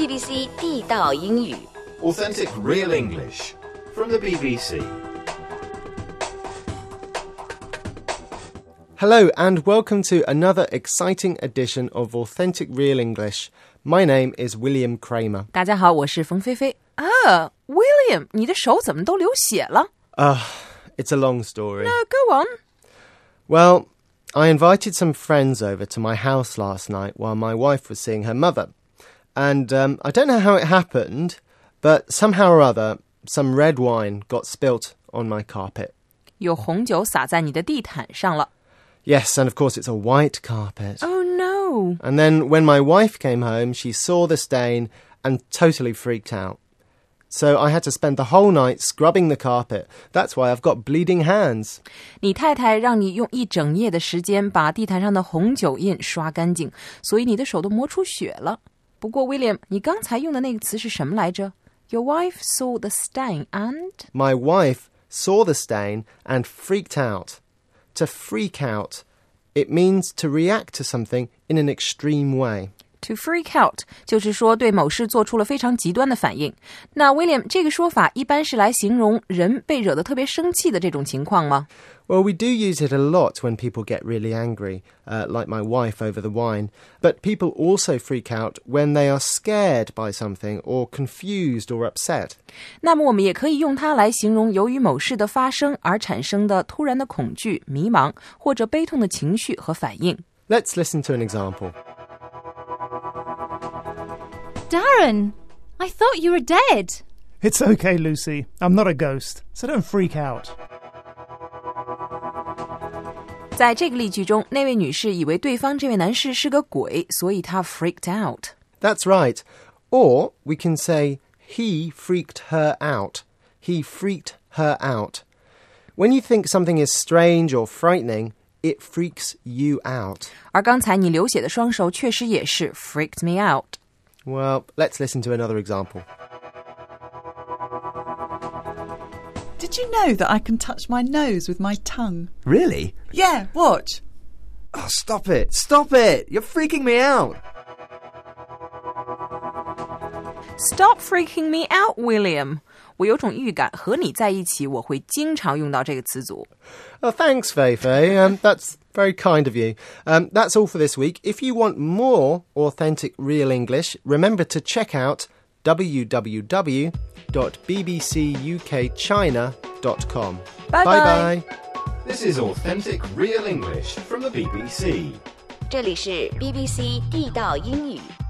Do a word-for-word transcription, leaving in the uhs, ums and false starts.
B B C 地道英语 Authentic real English from the B B C. Hello and welcome to another exciting edition of Authentic Real English. My name is William Kramer. 大家好，我是冯菲菲。啊 William, 你的手怎么都流血了？ Uh, it's a long story. No, go on. Well, I invited some friends over to my house last night while my wife was seeing her mother. And um, I don't know how it happened, but somehow or other, some red wine got spilt on my carpet. 有红酒洒在你的地毯上了。 Yes, and of course it's a white carpet. Oh no. And then when my wife came home, she saw the stain and totally freaked out. So I had to spend the whole night scrubbing the carpet. That's why I've got bleeding hands. 你太太让你用一整夜的时间把地毯上的红酒印刷干净，所以你的手都磨出血了。不过 William, 你刚才用的那个词是什么来着？ Your wife saw the stain and... My wife saw the stain and freaked out. To freak out, it means to react to something in an extreme way. To freak out 就是说对某事做出了非常极端的反应。那 William, 这个说法一般是来形容人被惹得特别生气的这种情况吗？ Well, we do use it a lot when people get really angry, uh, like my wife over the wine. But people also freak out when they are scared by something or confused or upset. 那么我们也可以用它来形容由于某事的发生而产生的突然的恐惧、迷茫或者悲痛的情绪和反应。 Let's listen to an example. Darren, I thought you were dead. It's okay, Lucy. I'm not a ghost, so don't freak out. 在这个例句中，那位女士以为对方这位男士是个鬼，所以她 freaked out. That's right. Or we can say, he freaked her out. He freaked her out. When you think something is strange or frightening, it freaks you out. 而刚才你流血的双手确实也是 freaked me out. Well, let's listen to another example. Did you know that I can touch my nose with my tongue? Really? Yeah, watch. Oh, stop it. Stop it. You're freaking me out. Stop freaking me out, William. 我有种预感，和你在一起，我会经常用到这个词组。 Oh, thanks, Fei Fei. Um, that's very kind of you. Um, that's all for this week. If you want more authentic real English, remember to check out w w w dot b b c u k china dot com. Bye-bye. Bye-bye. This is Authentic Real English from the B B C. 这里是 B B C 地道英语